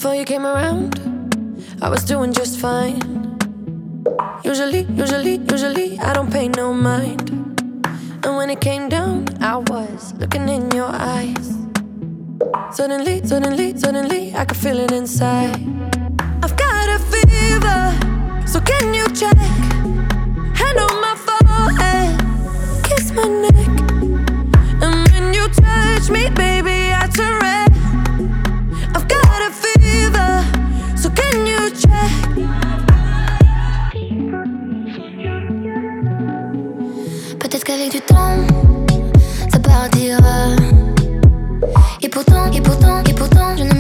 Before you came around, I was doing just fine. Usually, I don't pay no mind. And when it came down, I was looking in your eyes. Suddenly, I could feel it inside. I've got a fever, so can you check? Hand on my forehead, kiss my neck. And when you touch me, baby, I turn red. I've got a fever, so can you check? Peut-être qu'avec du temps, ça partira. Et pourtant, je ne